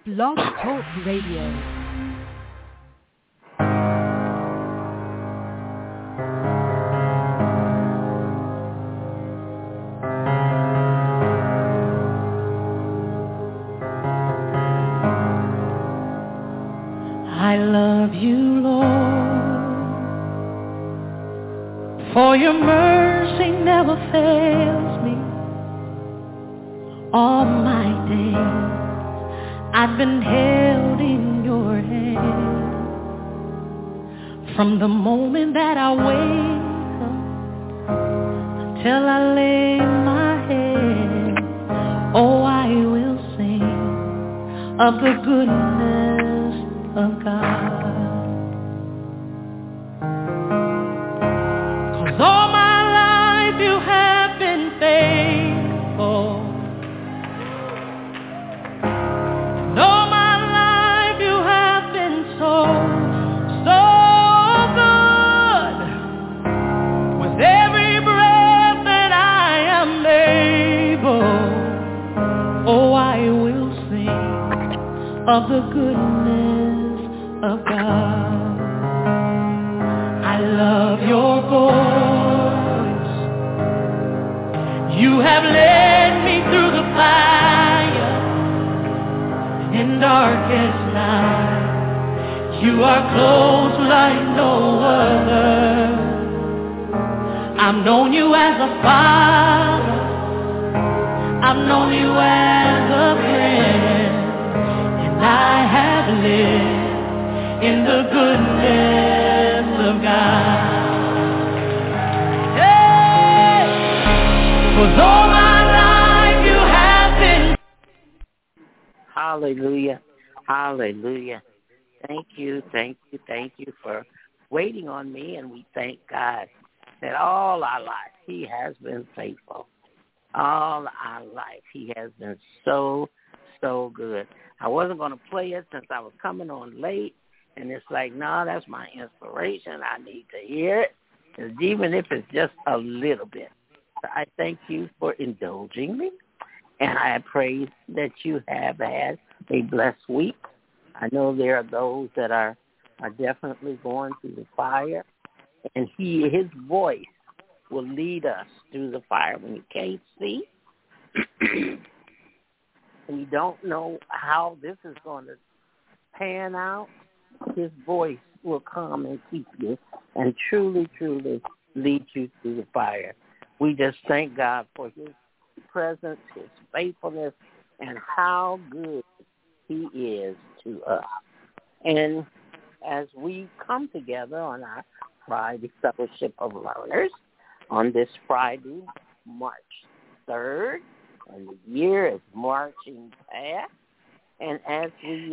Blog Talk Radio. I love you, Lord, for your mercy never fails me. All my days I've been held in your hand. From the moment that I wake up till I lay my head, oh, I will sing of the goodness of God. 'Cause all my life you have been faithful. And all my life you have been so, so good. With every breath that I am able, oh, I will sing of the goodness of God. I love your voice. You have led me through the fire in darkest night. You are close like no other. I've known you as a father. I've known you as a friend. I have lived in the goodness of God. Hey, 'cause all my life you have been. Hallelujah, hallelujah. Thank you for waiting on me, and we thank God that all our life he has been faithful. All our life he has been so good. I wasn't going to play it since I was coming on late, and it's like, no, that's my inspiration. I need to hear it, even if it's just a little bit. So I thank you for indulging me, and I pray that you have had a blessed week. I know there are those that are definitely going through the fire, and his voice will lead us through the fire when you can't see. And you don't know how this is going to pan out, his voice will come and keep you and truly, truly lead you through the fire. We just thank God for his presence, his faithfulness, and how good he is to us. And as we come together on our Friday Fellowship of Learners on this Friday, March 3rd, and the year is marching past. And as we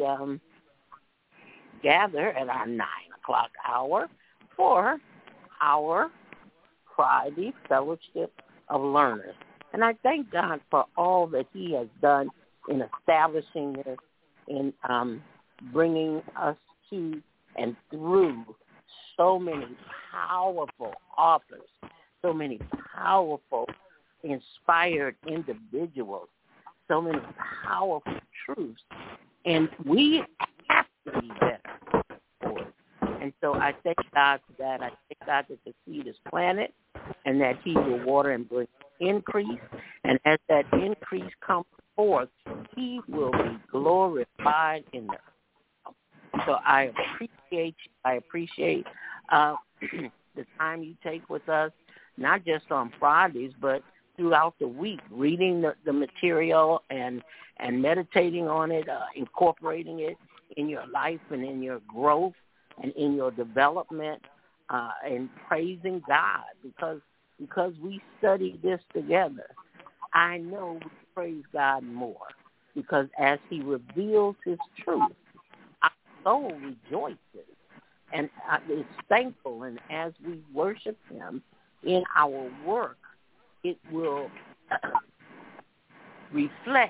gather at our 9 o'clock hour for our Friday Fellowship of Learners. And I thank God for all that he has done in establishing this, in bringing us to and through so many powerful authors, so many powerful inspired individuals, so many powerful truths, and we have to be better for it. And so I thank God for that. I thank God that the seed is planted and that he will water and bring increase. And as that increase comes forth, he will be glorified in the earth. So I appreciate you. I appreciate the time you take with us, not just on Fridays, but throughout the week, reading the material and meditating on it, incorporating it in your life and in your growth and in your development, and praising God because we study this together. I know we praise God more because as he reveals his truth, our soul rejoices and is thankful. And as we worship him in our work, it will reflect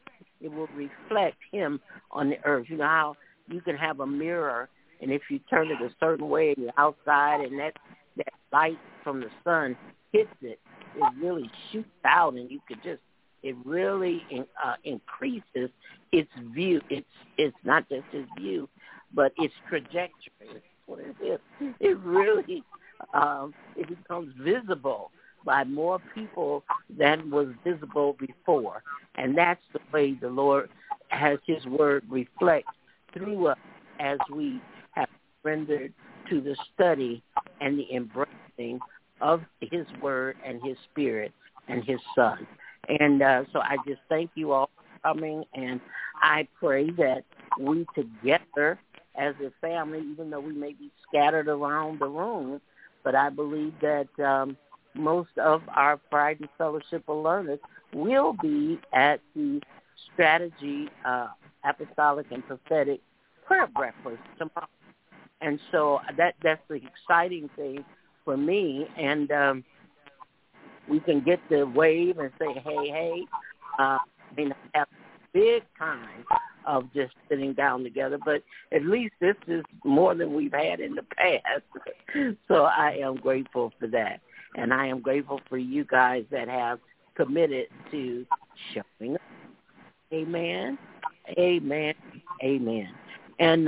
him on the earth. You know how you can have a mirror, and if you turn it a certain way in the outside and that light from the sun hits it, it really shoots out, and you could just, it really increases its view, its not just his view, but its trajectory. That's what it is. It really it becomes visible by more people than was visible before. And that's the way the Lord has his word reflect through us as we have rendered to the study and the embracing of his word and his spirit and his son. And so I just thank you all for coming, and I pray that we together as a family, even though we may be scattered around the room, but I believe that most of our Friday Fellowship of Learners will be at the Strategy Apostolic and Prophetic Prayer Breakfast tomorrow. And so that's the exciting thing for me. And we can get to wave and say, hey. I mean, have a big time of just sitting down together, but at least this is more than we've had in the past. So I am grateful for that. And I am grateful for you guys that have committed to showing up. Amen. Amen. Amen. And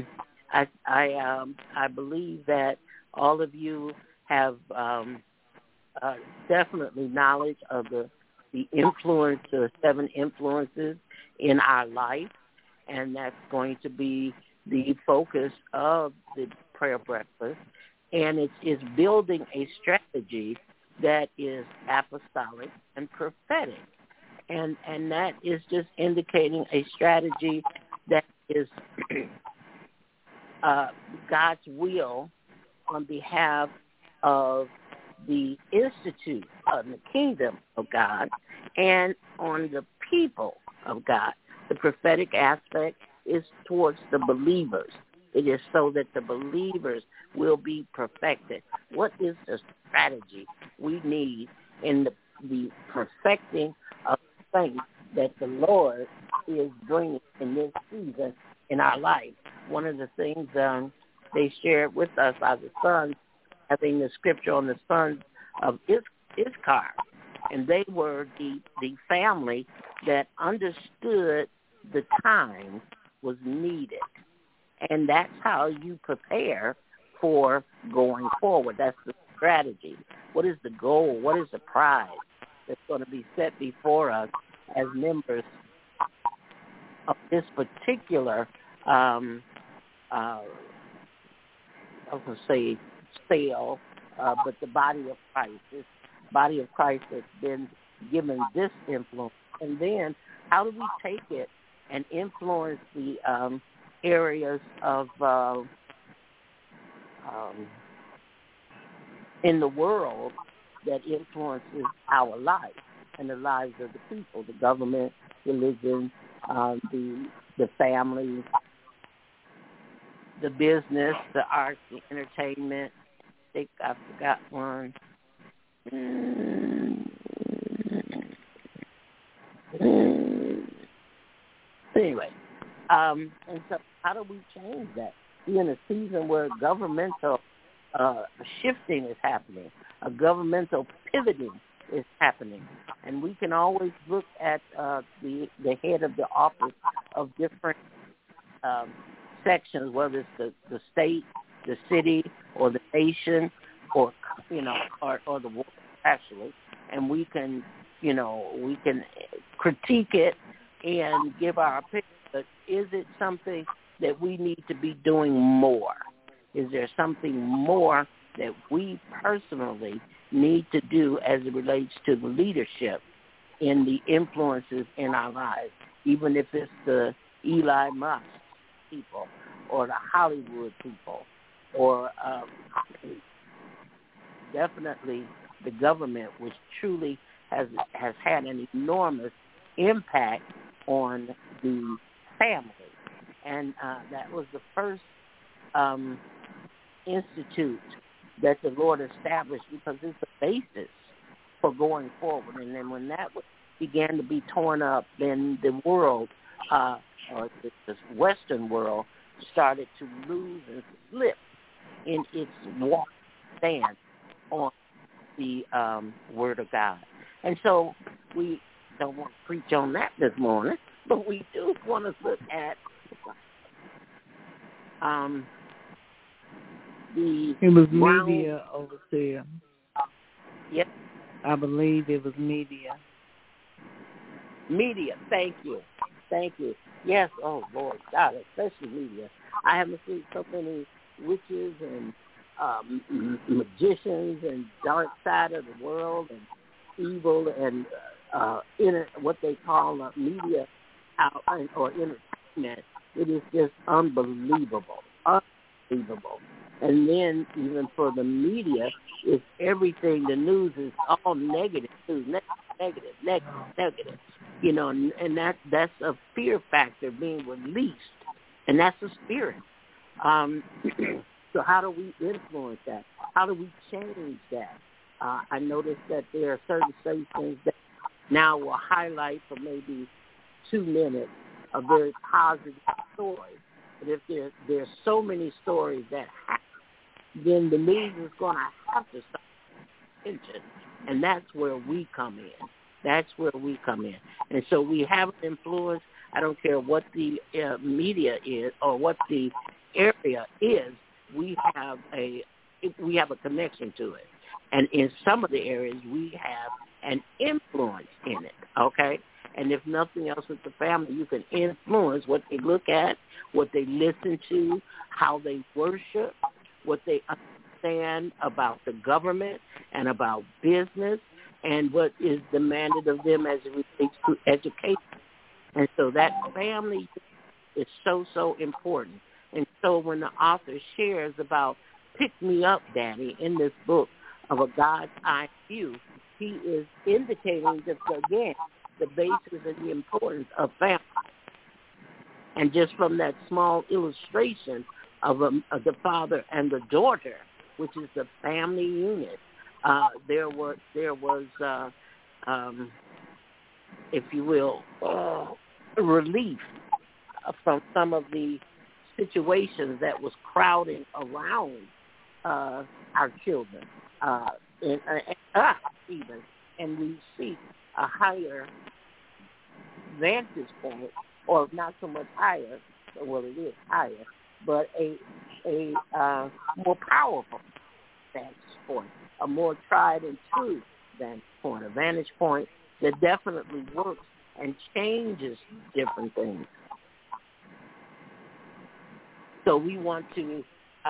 I believe that all of you have definitely knowledge of the influence, the 7 influences in our life, and that's going to be the focus of the prayer breakfast. And it's building a strategy that is apostolic and prophetic. And that is just indicating a strategy that is God's will on behalf of the institute of the kingdom of God and on the people of God. The prophetic aspect is towards the believers. It is so that the believers will be perfected. What is the strategy we need in the perfecting of things that the Lord is bringing in this season in our life? One of the things they shared with us are the sons, having the scripture on the sons of Issachar, and they were the family that understood the time was needed. And that's how you prepare for going forward. That's the strategy. What is the goal? What is the prize that's going to be set before us as members of this particular, I was going to say sale, but the body of Christ, this body of Christ that's been given this influence. And then how do we take it and influence the areas of in the world that influences our life and the lives of the people, the government, religion, the family, the business, the arts, the entertainment. I think I forgot one. Anyway, and so how do we change that? We're in a season where governmental shifting is happening, a governmental pivoting is happening, and we can always look at the head of the office of different sections, whether it's the state, the city, or the nation, or or the world actually, and we can critique it and give our opinion. But is it something that we need to be doing more? Is there something more that we personally need to do as it relates to the leadership in the influences in our lives, even if it's the Eli Musk people or the Hollywood people or definitely the government, which truly has had an enormous impact on the family. And that was the first institute that the Lord established because it's the basis for going forward. And then when that began to be torn up, then the world, or the Western world, started to lose and slip in its walk stance on the Word of God. And so we don't want to preach on that this morning, but we do want to look at It was media overseer. Yes. I believe it was media. Media. Thank you. Yes. Oh Lord, God, especially media. I haven't seen so many witches and magicians and dark side of the world and evil and what they call media out or entertainment. It is just unbelievable. And then even for the media, it's everything. The news is all negative news, negative. You know, and that's a fear factor being released, and that's a spirit. So how do we influence that? How do we change that? I noticed that there are certain stations that now will highlight for maybe 2 minutes a very positive story. But if there's so many stories that happen, then the news is going to have to stop attention. And that's where we come in. And so we have an influence. I don't care what the media is or what the area is. We have a connection to it. And in some of the areas, we have an influence in it, okay? And if nothing else with the family, you can influence what they look at, what they listen to, how they worship, what they understand about the government and about business, and what is demanded of them as it relates to education. And so that family is so, so important. And so when the author shares about Pick Me Up, Daddy, in this book of A God's Eye View, he is indicating just, again, the basis and the importance of family. And just from that small illustration of the father and the daughter, which is the family unit, there was if you will, relief from some of the situations that was crowding around our children, and us even, and we seek a higher vantage point, or not so much higher, well, it is higher, but a more powerful vantage point, a more tried and true vantage point, a vantage point that definitely works and changes different things. So we want to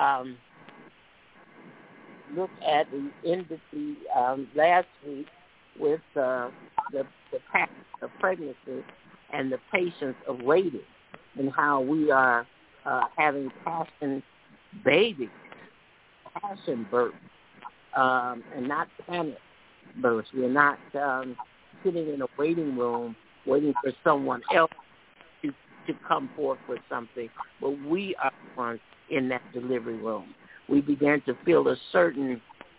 look at the end of the last week with the pattern of pregnancy and the patience of waiting, and how we are having passion babies, passion birth, and not panic births. We're not sitting in a waiting room waiting for someone else to come forth with something, but we are the ones in that delivery room. We began to feel a certain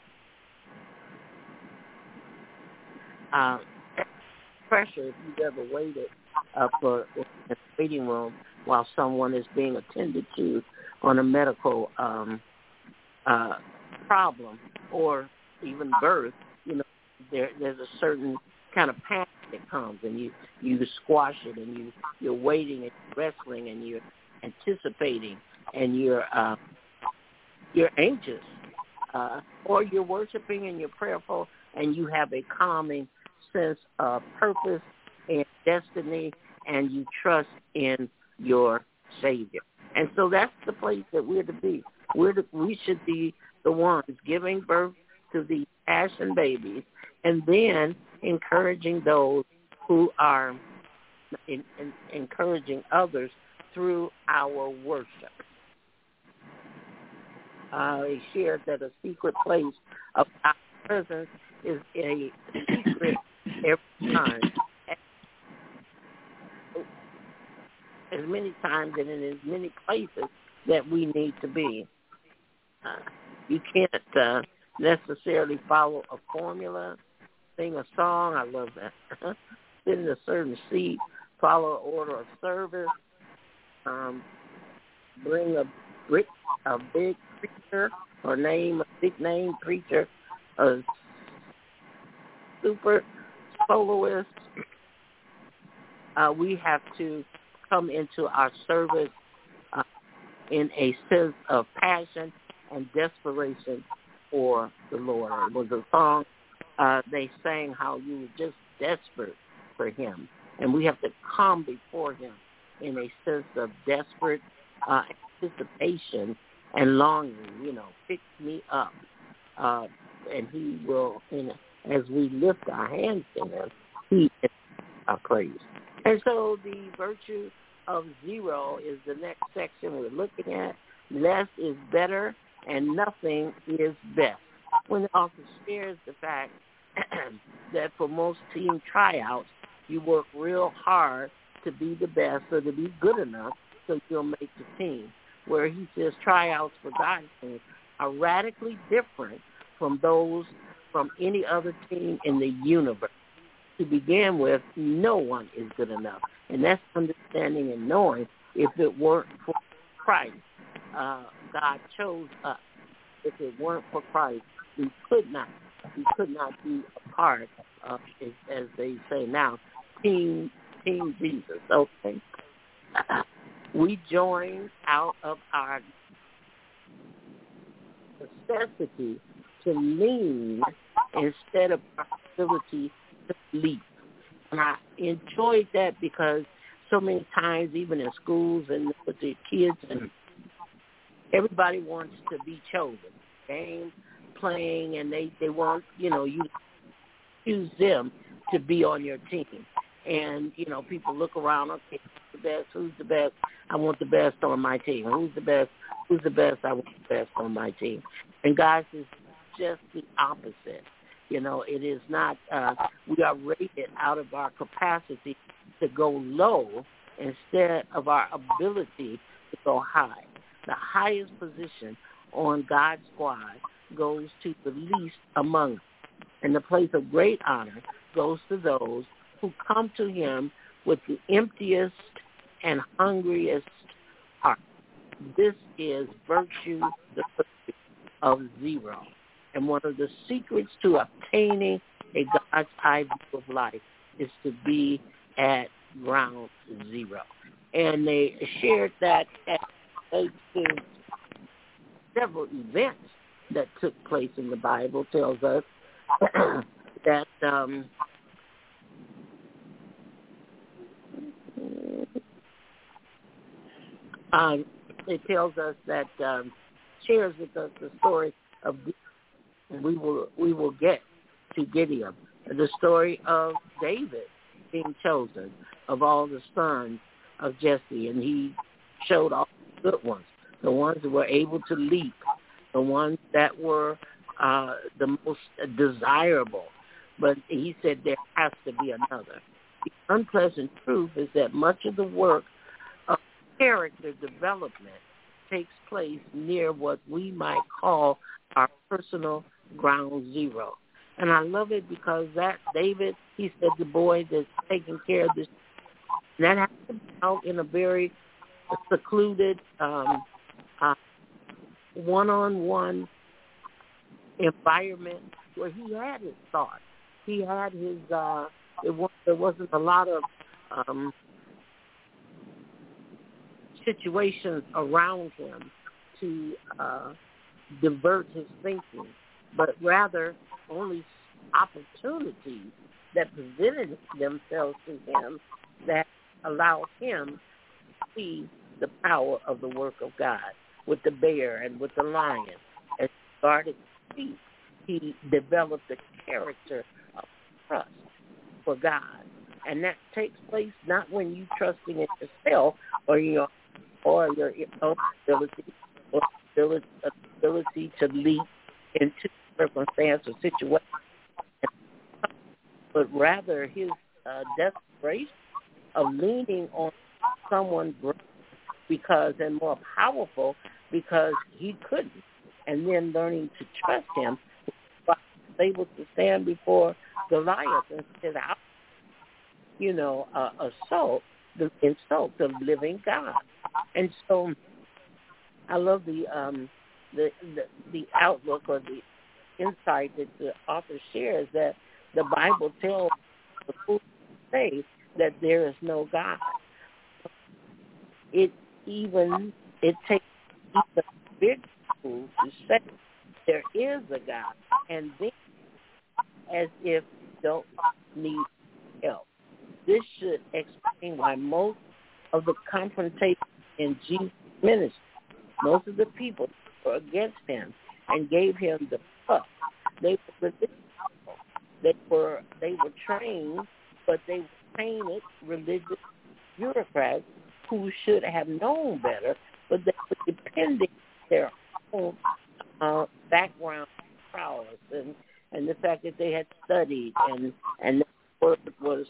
pressure if you've ever waited for a waiting room while someone is being attended to on a medical problem or even birth. You know, there's a certain kind of panic that comes, and you squash it, and you're waiting and wrestling, and you're anticipating, and you're anxious, or you're worshiping and you're prayerful, and you have a calming sense of purpose and destiny, and you trust in your Savior. And so that's the place that we're to be. We should be the ones giving birth to the passion babies, and then encouraging those who are encouraging others through our worship. He shared that a secret place of our presence is a secret every time. As many times and in as many places that we need to be. You can't necessarily follow a formula, sing a song. I love that. Sit in a certain seat, follow an order of service, bring a big preacher or name a big name preacher, a super soloist. We have to come into our service in a sense of passion and desperation for the Lord. It was a song they sang how you were just desperate for him. And we have to come before him in a sense of desperate anticipation and longing, pick me up. And he will, as we lift our hands to him, he is our praise. And so the virtue of zero is the next section we're looking at. Less is better and nothing is best. When the author shares the fact that for most team tryouts, you work real hard to be the best or to be good enough so you'll make the team. Where he says tryouts for God's team are radically different from those from any other team in the universe. To begin with, no one is good enough. And that's understanding and knowing if it weren't for Christ, God chose us. If it weren't for Christ, we could not be a part of, as they say now, Team Jesus. Okay. We join out of our necessity to lean instead of our ability to leap. And I enjoyed that because so many times, even in schools and with the kids, and everybody wants to be chosen. Game, playing, and they want, you choose them to be on your team. And, people look around, okay, who's the best? I want the best on my team. Who's the best? I want the best on my team. And guys, it's just the opposite. It is not, we are rated out of our capacity to go low instead of our ability to go high. The highest position on God's squad goes to the least among us. And the place of great honor goes to those who come to him with the emptiest and hungriest heart. This is virtue, the virtue of zero. And one of the secrets to obtaining a God's eye view of life is to be at ground zero. And they shared that at several events that took place in the Bible tells us that it tells us that shares with us the story of, and we will get to Gideon, the story of David being chosen of all the sons of Jesse, and he showed all the good ones, the ones that were able to leap, the ones that were the most desirable. But he said there has to be another. The unpleasant truth is that much of the work of character development takes place near what we might call our personal ground zero. And I love it because that David, he said the boy that's taking care of this, that has to be out in a very secluded, one-on-one environment where he had his thoughts. He had his, there wasn't a lot of situations around him to divert his thinking, but rather only opportunities that presented themselves to him that allowed him to see the power of the work of God. With the bear and with the lion, as he guarded his feet, he developed the character of trust for God. And that takes place not when you trusting in yourself or your own ability or ability to leap into circumstance or situation, but rather his desperation of leaning on someone greater because and more powerful because he couldn't, and then learning to trust him, was able to stand before Goliath and said, insult the living God. And so I love the outlook or the insight that the author shares that the Bible tells the fool to say that there is no God. It takes even big fool to say there is a God, and then as if you don't need help. This should explain why most of the confrontation in Jesus' ministry, most of the people were against him and gave him the puff. They were religious. They were trained, but they were tainted religious bureaucrats who should have known better, but they were depending on their own background prowess and the fact that they had studied and the word was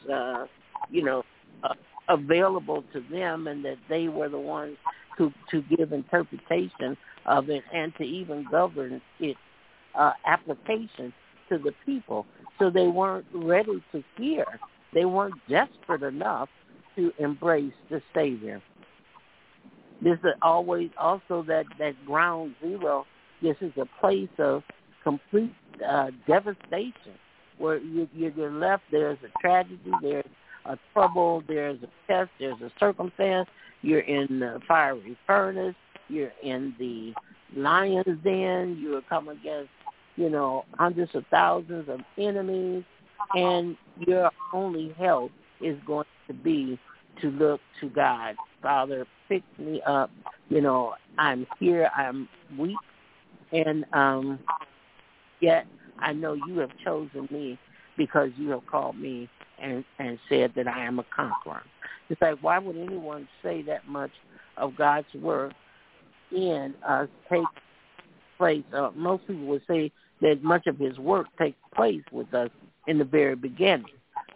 available to them, and that they were the ones to give interpretation of it and to even govern its application to the people. So they weren't ready to hear. They weren't desperate enough to embrace the Savior. This is always also that ground zero. This is a place of complete devastation where you're left. There's a tragedy, there's a trouble, there's a test, there's a circumstance. You're in the fiery furnace. You're in the lion's den. You're coming against, hundreds of thousands of enemies, and your only help is going to be to look to God. Father, pick me up. I'm here. I'm weak, and yet I know you have chosen me because you have called me and said that I am a conqueror. It's like, why would anyone say that much of God's work in us take place? Most people would say that much of his work takes place with us in the very beginning,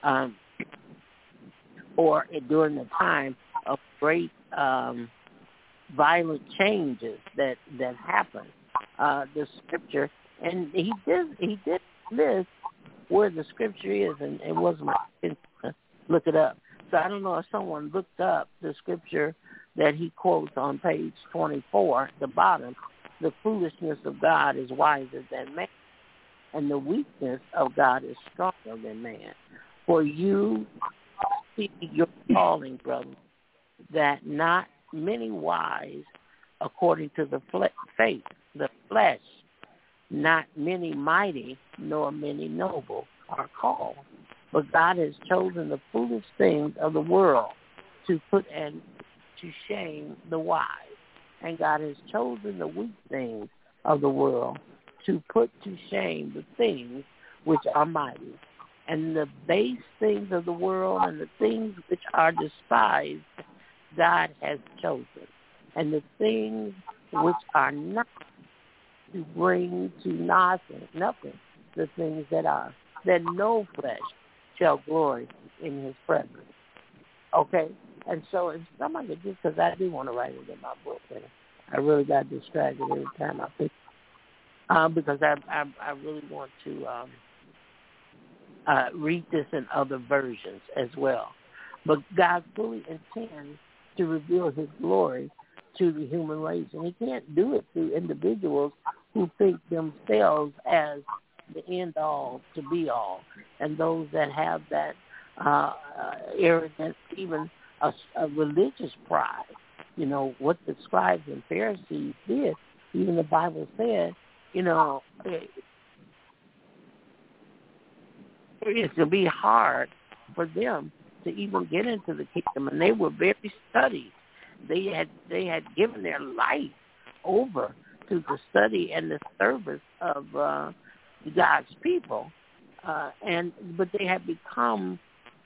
or during the time of great violent changes that happen. The scripture, and he did list where the scripture is, and it wasn't my intention to look it up. So I don't know if someone looked up the scripture that he quotes on page 24, the bottom. The foolishness of God is wiser than man, and the weakness of God is stronger than man. For you see your calling, brother, that not many wise according to the faith, the flesh, not many mighty, nor many noble are called. But God has chosen the foolish things of the world to put and to shame the wise. And God has chosen the weak things of the world to put to shame the things which are mighty. And the base things of the world and the things which are despised, God has chosen. And the things which are not, to bring to nothing the things that are, that no flesh shall glory in his presence. Okay? And so if somebody could just, because I do want to write it in my book, and I really got distracted every time I pick because I really want to read this in other versions as well. But God fully intends to reveal his glory to the human race, and he can't do it through individuals who think themselves as the end all to be all, and those that have that arrogance, even a religious pride. What the scribes and Pharisees did, even the Bible said, it will be hard for them to even get into the kingdom, and they were very studied. They had given their life over to the study and the service of God's people, but they had become,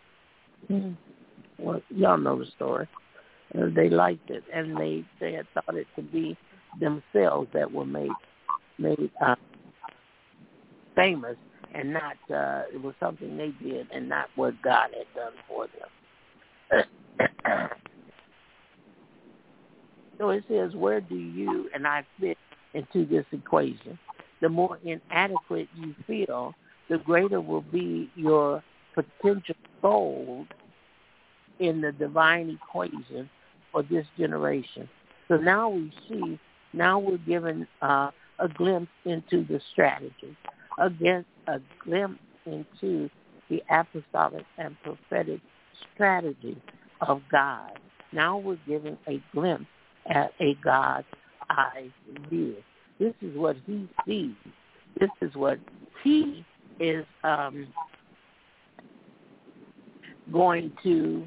well, y'all know the story. They liked it, and they had thought it to be themselves that were made famous, and not it was something they did, and not what God had done for them. So it says, where do you and I fit into this equation? The more inadequate you feel, the greater will be your potential gold in the divine equation for this generation. So now we're given a glimpse into the strategy, again, a glimpse into the apostolic and prophetic strategy of God. Now we're given a glimpse at a God eyes view. This is what he sees. This is what he is going to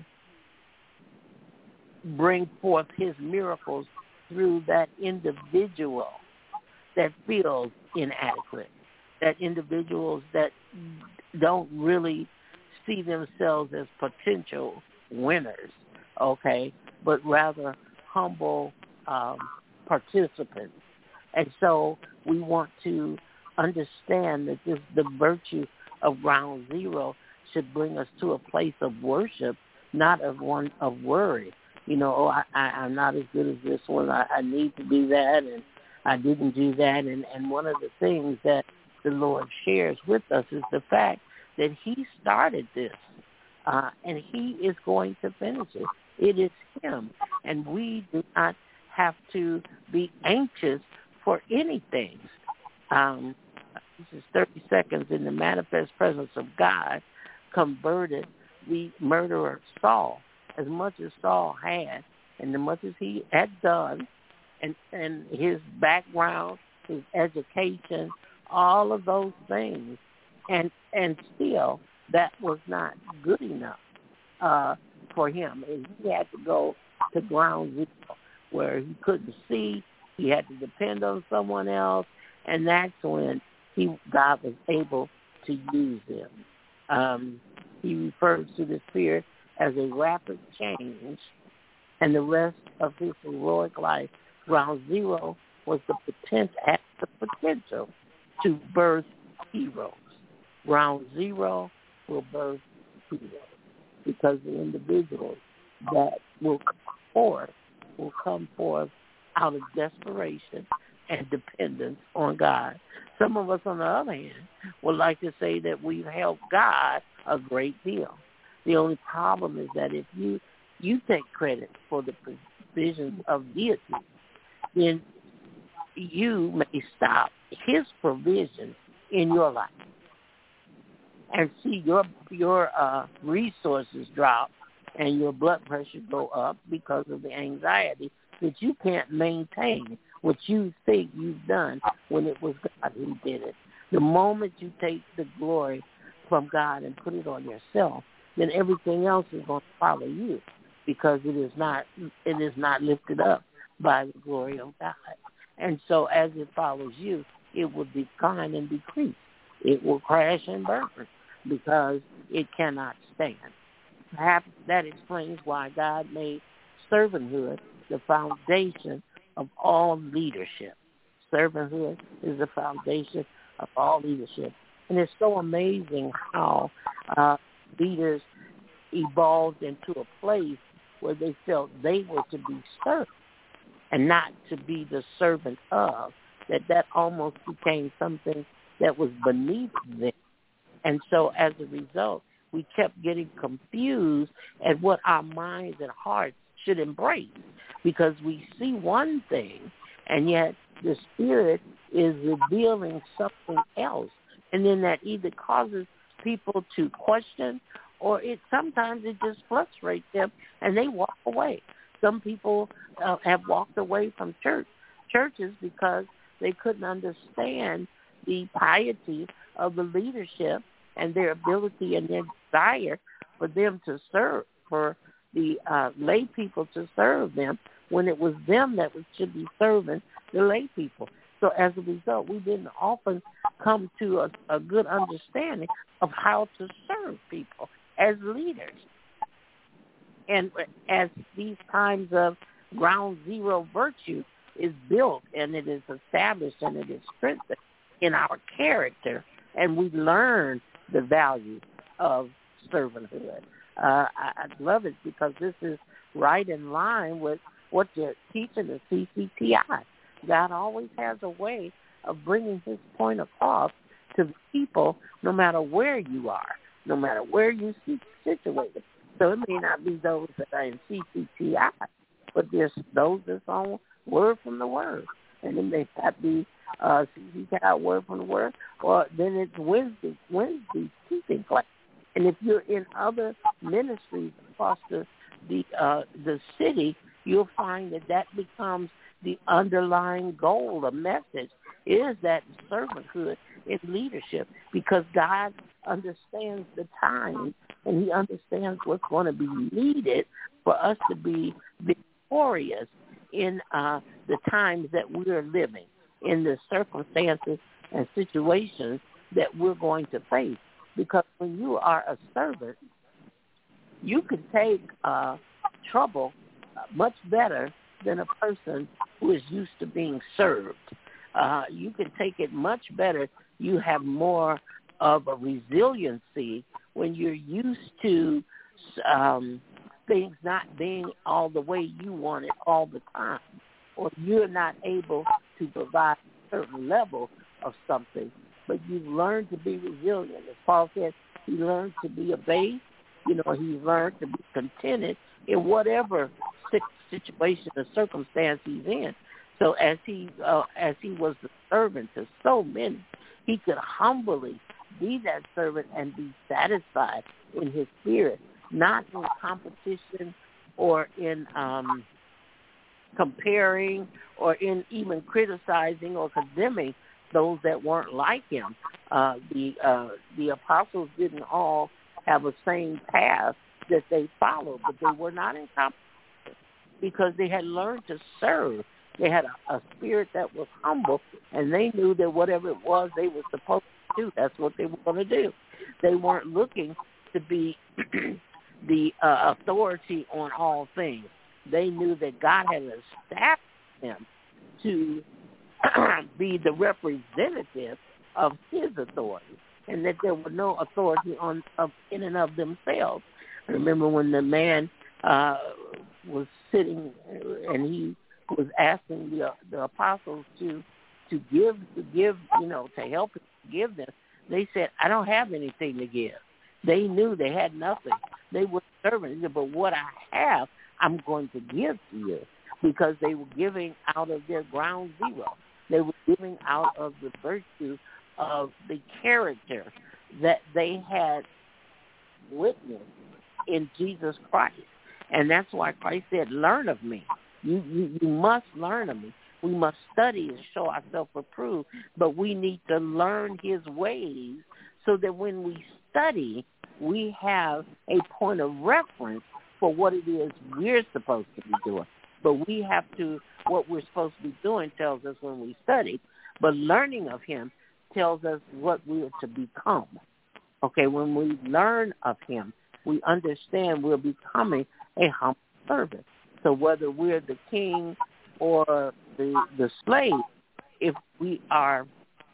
bring forth his miracles through that individual that feels inadequate, that individuals that don't really see themselves as potential winners, okay, but rather humble participants. And so we want to understand that the virtue of ground zero should bring us to a place of worship, not of one of worry. You know, I'm not as good as this one. I need to do that, and I didn't do that. And one of the things that the Lord shares with us is the fact that he started this, and he is going to finish it. It is him, and we do not have to be anxious for anything. This is 30 seconds in the manifest presence of God converted the murderer Saul. As much as Saul had, and as much as he had done, and his background, his education, all of those things, and still that was not good enough for him. And he had to go to ground zero where he couldn't see. He had to depend on someone else, and that's when God was able to use him. He refers to the Spirit as a rapid change, and the rest of his heroic life, ground zero was the potential to birth heroes. Ground zero will birth heroes because the individuals that will come forth out of desperation and dependence on God. Some of us, on the other hand, would like to say that we've helped God a great deal. The only problem is that if you take credit for the provisions of deity, then you may stop his provision in your life and see your resources drop and your blood pressure go up because of the anxiety that you can't maintain what you think you've done when it was God who did it. The moment you take the glory from God and put it on yourself, then everything else is going to follow you because it is not lifted up by the glory of God. And so as it follows you, it will decline and decrease. It will crash and burn because it cannot stand. Perhaps that explains why God made servanthood the foundation of all leadership. Servanthood is the foundation of all leadership. And it's so amazing how leaders evolved into a place where they felt they were to be served and not to be the servant of, that almost became something that was beneath them. And so as a result, we kept getting confused at what our minds and hearts should embrace because we see one thing and yet the Spirit is revealing something else. And then that either causes people to question or sometimes it just frustrates them and they walk away. Some people have walked away from churches because they couldn't understand the piety of the leadership and their ability and their desire for them to serve, for the lay people to serve them when it was them that should be serving the lay people. So as a result, we didn't often come to a good understanding of how to serve people as leaders. And as these times of ground zero virtue is built and it is established and it is strengthened in our character, and we learn the value of servanthood. I love it because this is right in line with what you're teaching the CCTI. God always has a way of bringing his point across to the people no matter where you are, no matter where you're situated. So it may not be those that are in CCTI, but there's those that's on Word from the Word. And then they have to be CCTI Word from the Word, or then it's Wednesday teaching class. And if you're in other ministries across the city, you'll find that becomes the underlying goal, the message, is that servanthood in leadership, because God understands the time and he understands what's going to be needed for us to be victorious in the times that we're living, in the circumstances and situations that we're going to face. Because when you are a servant, you can take trouble much better than a person who is used to being served. You can take it much better. You have more of a resiliency when you're used to things not being all the way you want it all the time, or you're not able to provide a certain level of something, but you've learned to be resilient. As Paul said, he learned to be abased. He learned to be contented in whatever situation or circumstance he's in. So as he was the servant to so many, he could humbly be that servant and be satisfied in his spirit, not in competition or in comparing or in even criticizing or condemning those that weren't like him. The apostles didn't all have a same path that they followed, but they were not in competition because they had learned to serve. They had a spirit that was humble, and they knew that whatever it was they were supposed to do, that's what they were going to do. They weren't looking to be the authority on all things. They knew that God had established them to be the representative of his authority, and that there was no authority in and of themselves. I remember when the man was sitting and he was asking the apostles to give, to help give them. They said, I don't have anything to give. They knew they had nothing. They were servants, but what I have, I'm going to give to you, because they were giving out of their ground zero. They were giving out of the virtue of the character that they had witnessed in Jesus Christ. And that's why Christ said, learn of me. You must learn of me. We must study and show ourselves approved, but we need to learn his ways so that when we study, we have a point of reference for what it is we're supposed to be doing. But we have to, what we're supposed to be doing tells us when we study, but learning of him tells us what we are to become. Okay, when we learn of him, we understand we're becoming a humble servant. So whether we're the king or the slave, if we are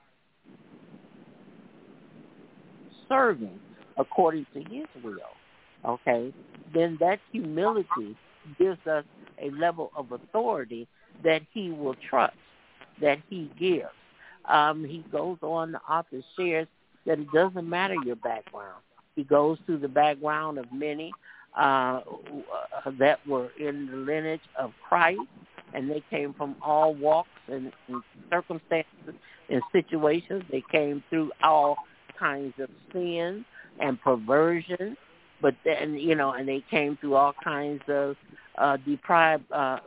serving according to his will, okay, then that humility gives us a level of authority that he will trust, that he gives. He goes on, the author shares that it doesn't matter your background. He goes through the background of many that were in the lineage of Christ, and they came from all walks and circumstances and situations. They came through all kinds of sin and perversion, but then, and they came through all kinds of deprived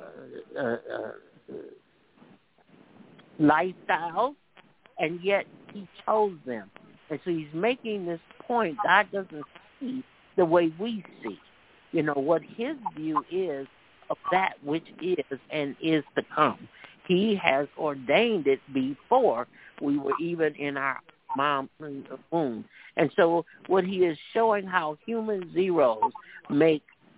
lifestyles, and yet he chose them. And so he's making this point. God doesn't see the way we see. What his view is of that which is and is to come. He has ordained it before we were even in our mom's womb. And so what he is showing how human zeros make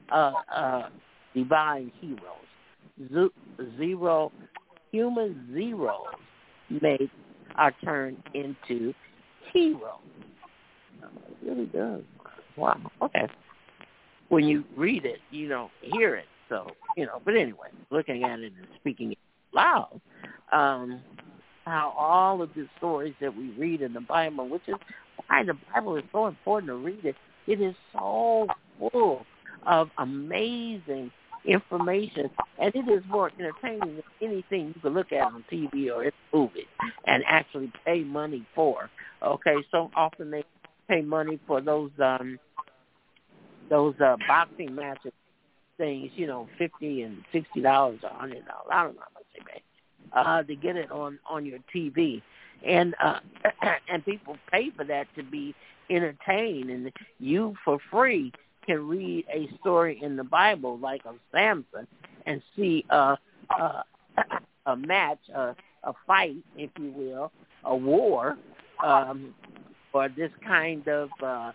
divine heroes. Human zeros are turned into heroes. It really does. Wow. Okay. When you read it, you don't hear it. So, but anyway, looking at it and speaking it loud, how all of the stories that we read in the Bible, which is why the Bible is so important to read it, it is so full of amazing information, and it is more entertaining than anything you can look at on TV or in movies and actually pay money for. Okay, so often they pay money for those boxing matches things, $50 and $60 or $100. I don't know how much they pay to get it on your TV, and and people pay for that to be entertained, and you for free can read a story in the Bible like of Samson and see a match, a fight, if you will, a war, or this kind of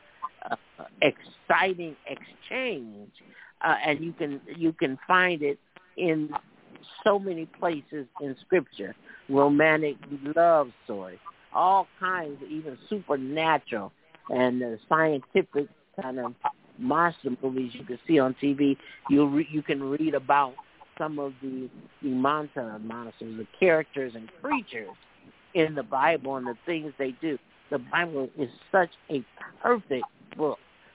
exciting exchange, and you can find it in so many places in Scripture. Romantic love stories, all kinds, even supernatural and scientific kind of monster movies you can see on TV. You can read about some of the monsters, the characters and creatures in the Bible and the things they do. The Bible is such a perfect book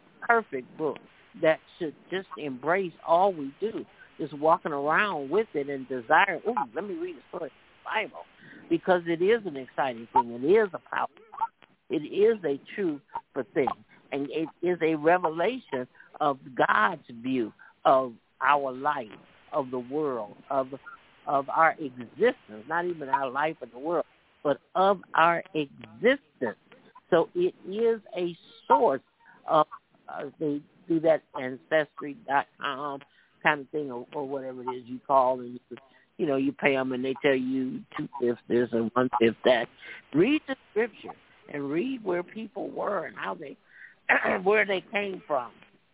that should just embrace all we do, just walking around with it and desiring, let me read a story in the Bible, because it is an exciting thing. It is a powerful thing. It is a truth for thing, and it is a revelation of God's view of our life, of the world, of our existence, not even our life in the world, but of our existence. So it is a source of, they do that Ancestry.com kind of thing, or whatever it is you call, and you pay them and they tell you 2/5 this and 1/5 that. Read the Scripture and read where people were and how they, where they came from,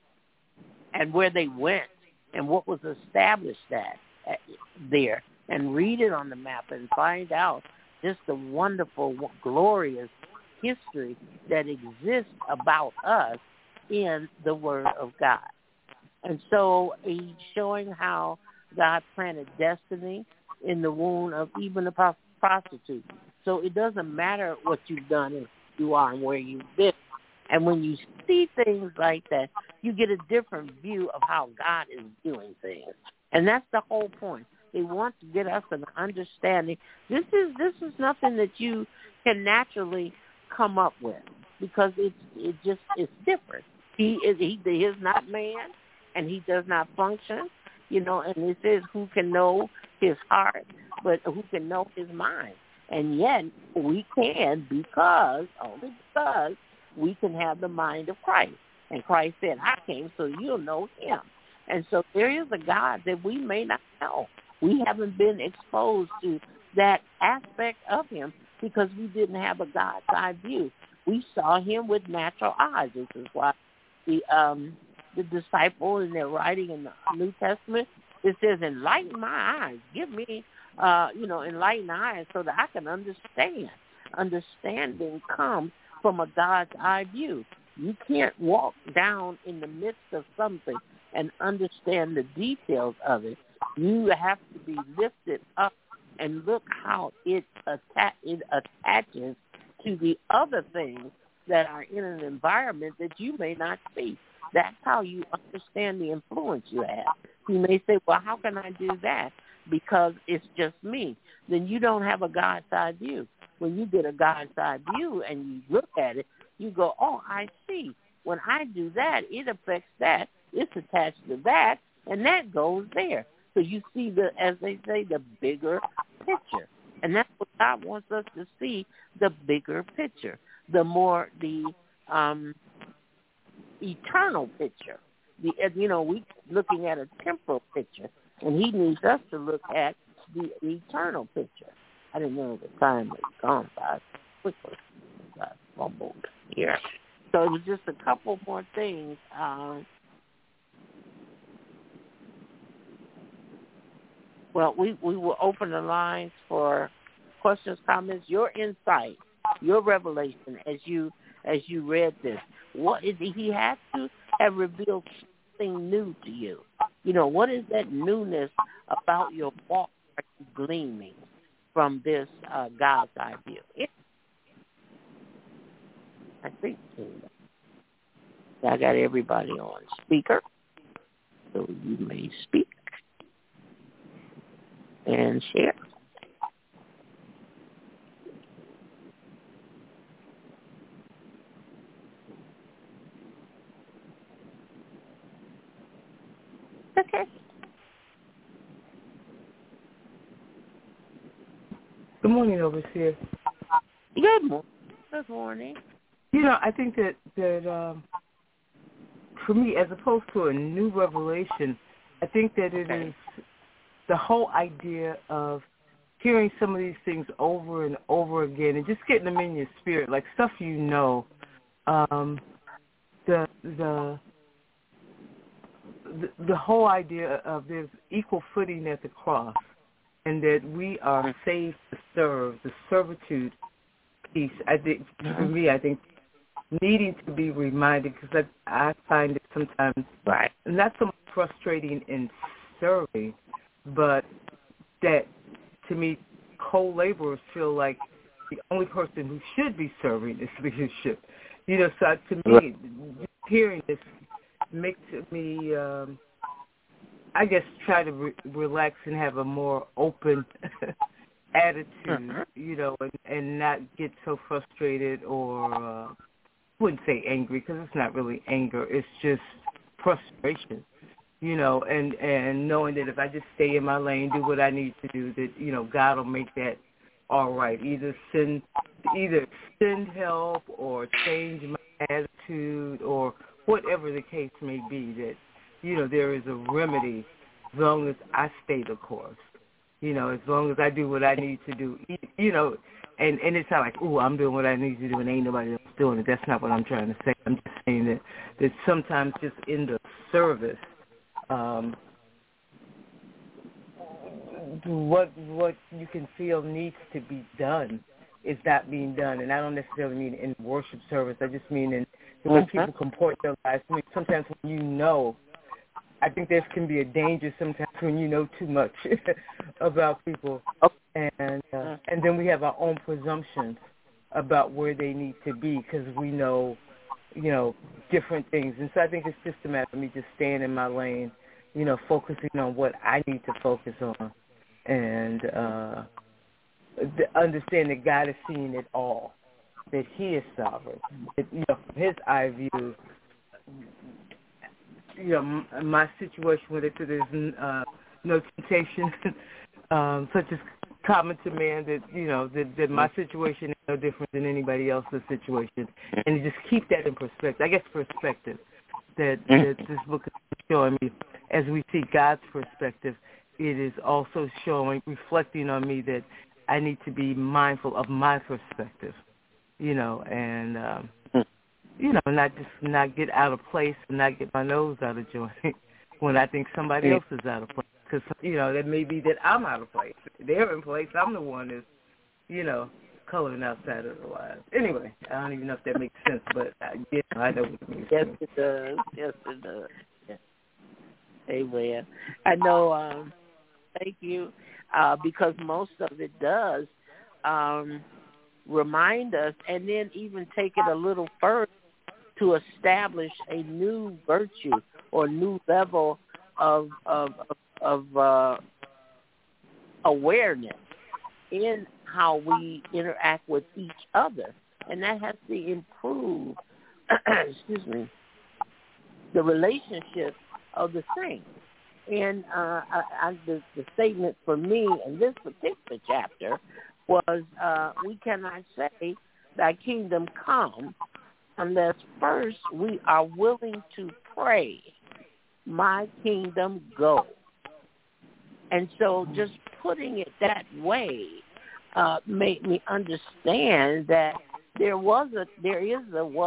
and where they went, and what was established there, and read it on the map and find out just the wonderful, glorious history that exists about us in the Word of God. And so he's showing how God planted destiny in the womb of even the prostitute. So it doesn't matter what you've done and who you are and where you've been. And when you see things like that, you get a different view of how God is doing things. And that's the whole point. They want to get us an understanding. This is nothing that you can naturally come up with, because it's different. He is not man, and he does not function, and it says who can know his heart, but who can know his mind. And yet we can, only because we can have the mind of Christ. And Christ said, I came so you'll know him. And so there is a God that we may not know. We haven't been exposed to that aspect of him because we didn't have a God's eye view. We saw him with natural eyes. This is why the disciple in their writing in the New Testament, it says, enlighten my eyes. Give me, enlighten eyes so that I can understand. Understanding comes from a God's eye view. You can't walk down in the midst of something and understand the details of it. You have to be lifted up and look how it attaches to the other things that are in an environment that you may not see. That's how you understand the influence you have. You may say, well, how can I do that? Because it's just me. Then you don't have a God's eye view. When you get a God's eye view and you look at it, you go, oh, I see. When I do that, it affects that. It's attached to that, and that goes there. So you see, as they say, the bigger picture. And that's what God wants us to see, the bigger picture, the eternal picture. We looking at a temporal picture, and he needs us to look at the eternal picture. I didn't know the time had gone by quickly. I fumbled here. So it was just a couple more things. Well, we will open the lines for questions, comments, your insight, your revelation as you read this. What is he had to have revealed something new to you? What is that newness about your walk are you gleaming from this God's eye view? I think I got everybody on speaker, so you may speak and share. Okay. Good morning, Overseer. Good morning. Good morning. I think that for me, as opposed to a new revelation, I think that it is the whole idea of hearing some of these things over and over again and just getting them in your spirit, like stuff the whole idea of there's equal footing at the cross and that we are saved to serve, the servitude piece. I think, for me, I think needing to be reminded, because I find it sometimes not so much frustrating in serving, but that, to me, co-laborers feel like the only person who should be serving is leadership. So to me, hearing this makes me, I guess, try to relax and have a more open attitude, and not get so frustrated or, I wouldn't say angry, because it's not really anger. It's just frustration, and knowing that if I just stay in my lane, do what I need to do, that, God will make that all right. Either send help or change my attitude or whatever the case may be, that, there is a remedy as long as I stay the course, as long as I do what I need to do, and it's not like, I'm doing what I need to do and ain't nobody else doing it. That's not what I'm trying to say. I'm just saying that sometimes just in the service, what you can feel needs to be done is not being done. And I don't necessarily mean in worship service. I just mean in the way people comport their lives. I mean, sometimes when I think there can be a danger sometimes when you know too much about people. And then we have our own presumptions about where they need to be because we know, different things. And so I think it's just a matter of me just staying in my lane, focusing on what I need to focus on, and understand that God is seeing it all, that He is sovereign. That, from His eye view, my situation with it, there's no temptation such as common to man, that that my situation is no different than anybody else's situation, and to just keep that in perspective. I guess perspective that this book is showing me, as we see God's perspective, it is also reflecting on me that I need to be mindful of my perspective, and not get out of place and not get my nose out of joint when I think somebody else is out of place. Because, that may be that I'm out of place. They're in place. I'm the one that's, coloring outside of the lives. Anyway, I don't even know if that makes sense, but I know what it means. Yes, it does. Yes, it does. Yeah. Amen. I know, thank you, because most of it does remind us and then even take it a little further to establish a new virtue or new level of awareness in how we interact with each other, and that has to improve, the relationship of the saints. And the statement for me in this particular chapter was, we cannot say, "Thy kingdom come," unless first we are willing to pray, "My kingdom go." And so just putting it that way made me understand that there is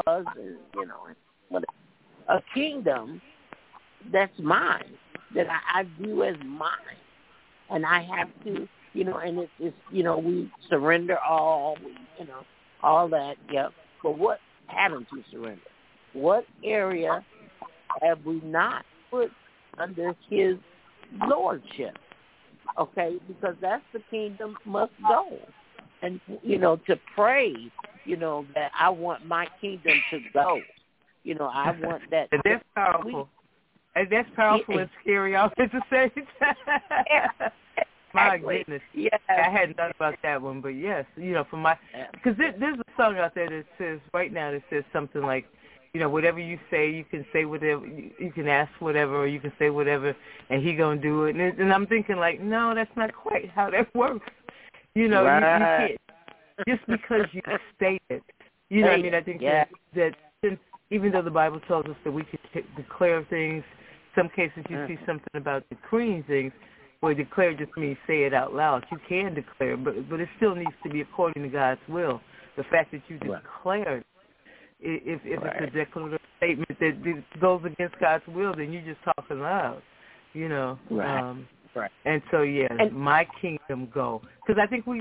a kingdom that's mine, that I view as mine. And I have to, and it's we surrender all, all that, yeah. But what haven't we surrendered? What area have we not put under His lordship? Okay, because that's the kingdom must go. And, to pray, that I want my kingdom to go. I want that. And that's powerful. And that's powerful and scary all at the same time. My goodness. Yeah. I hadn't thought about that one, but yes, because there's a song out there that says, right now, that says something like, whatever you say, you can say whatever, you can ask whatever, or you can say whatever, and He gonna do it. And I'm thinking like, no, that's not quite how that works. You know, right. you can't, just because you state it. You know what I mean? I think that since, even though the Bible tells us that we can declare things, some cases you see something about decreeing things, where declare just means say it out loud. You can declare, but it still needs to be according to God's will. The fact that you declared, if it's a declarative statement that goes against God's will, then you're just talking loud, you know. Right. And so, my kingdom go. Because I think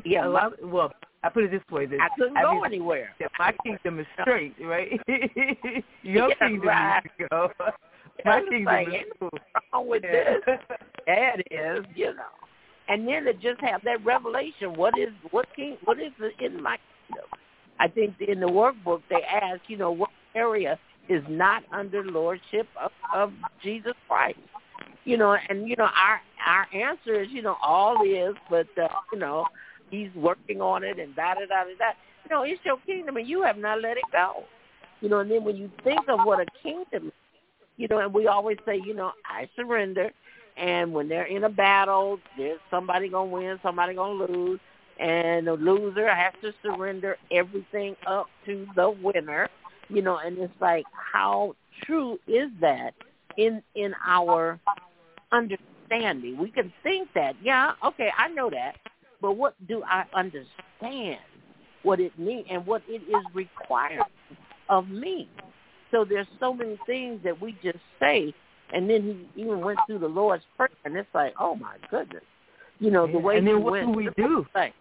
I put it this way. That I couldn't go anywhere. My kingdom is straight, right? Your kingdom needs to go. My kingdom is cool. What's wrong with this? That is, you know. And then to just have that revelation, what is in my kingdom? I think in the workbook they ask, you know, what area is not under lordship of Jesus Christ? You know, and, you know, our answer is, you know, all is, but, you know, he's working on it and da-da-da-da-da. You know, it's your kingdom and you have not let it go. You know, and then when you think of what a kingdom is, you know, and we always say, you know, I surrender. And when they're in a battle, there's somebody going to win, somebody going to lose. And the loser has to surrender everything up to the winner. You know, and it's like, how true is that in our understanding? We can think that, okay, I know that. But what do I understand what it means and what it is required of me? So there's so many things that we just say, and then he even went through the Lord's Prayer, and it's like, oh, my goodness. You know, the way and then he what went. do we do? Like,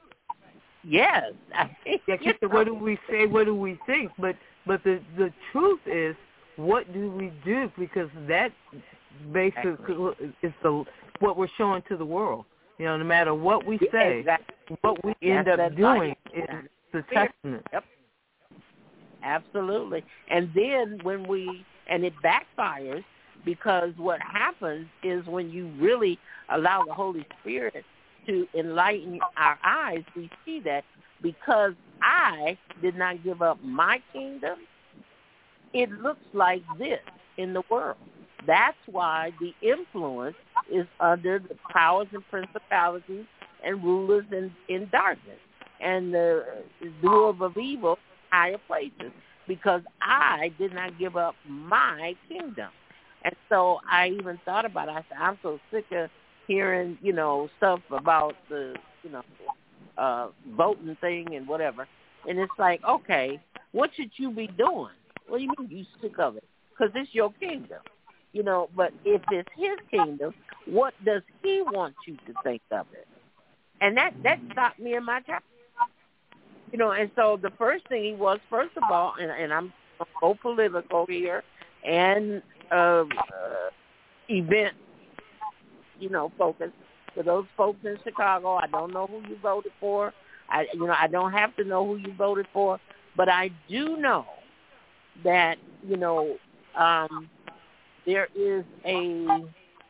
yes. What do we say? What do we think? But the truth is, what do we do? Because that basically is what we're showing to the world. You know, no matter what we say, what we end up doing is the testament. Yep. Absolutely. And then and it backfires, because what happens is when you really allow the Holy Spirit to enlighten our eyes, we see that because I did not give up my kingdom, it looks like this in the world. That's why the influence is under the powers and principalities and rulers in darkness and the doers of evil higher places, because I did not give up my kingdom. And so I even thought about it. I said, I'm so sick of hearing, you know, stuff about the, you know, voting thing and whatever. And it's like, okay, what should you be doing? What do you mean you sick of it? Because it's your kingdom. You know, but if it's his kingdom, what does he want you to think of it? And that stopped me in my tracks. You know, and so the first thing he was, first of all, and I'm so political here, and event, you know, focused. For those folks in Chicago, I don't know who you voted for. I don't have to know who you voted for, but I do know that, you know, there is a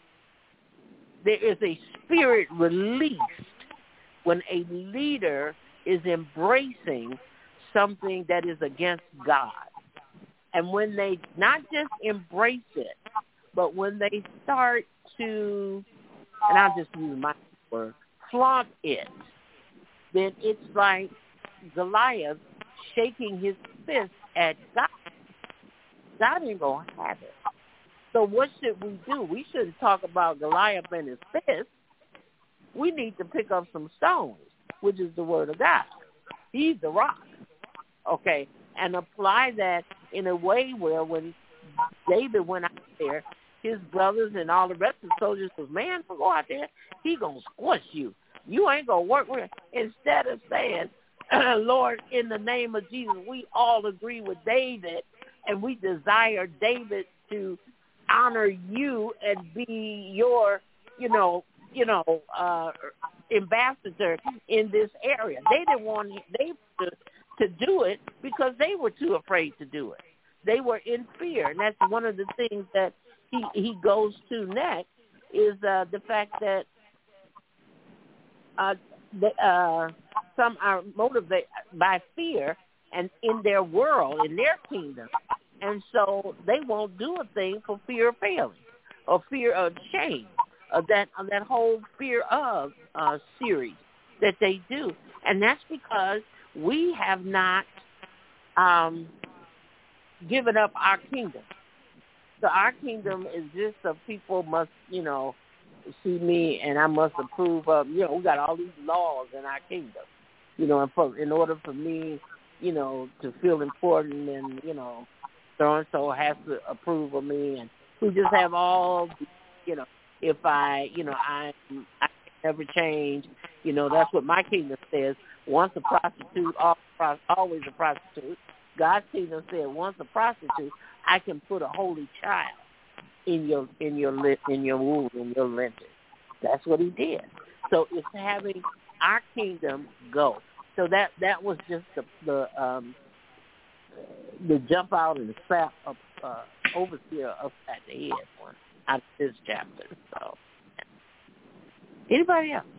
spirit released when a leader is embracing something that is against God. And when they not just embrace it, but when they start to, and I'll just use my word, flaunt it, then it's like Goliath shaking his fist at God. God ain't going to have it. So what should we do? We shouldn't talk about Goliath and his fist. We need to pick up some stones, which is the word of God. He's the rock, okay, and apply that in a way where when David went out there, his brothers and all the rest of the soldiers was, man, go out there, he going to squash you. You ain't going to work with him. Instead of saying, Lord, in the name of Jesus, we all agree with David, and we desire David to honor you and be your, ambassador in this area. They didn't want David to do it because they were too afraid to do it. They were in fear, and that's one of the things that he goes to next is the fact that some are motivated by fear and in their world, in their kingdom, and so they won't do a thing for fear of failing or fear of shame, of that whole fear of series. that they do. And that's because we have not given up our kingdom. So our kingdom is just so people must, see me and I must approve of, we got all these laws in our kingdom, and in order for me, to feel important and, so-and-so has to approve of me. And we just have all, if I never change, that's what my kingdom says. Once a prostitute, always a prostitute. God's kingdom said, once a prostitute, I can put a holy child in your womb, in your lineage. That's what he did. So it's having our kingdom go. So that was just the jump out and slap of overseer up at the head one out of this chapter. So anybody else?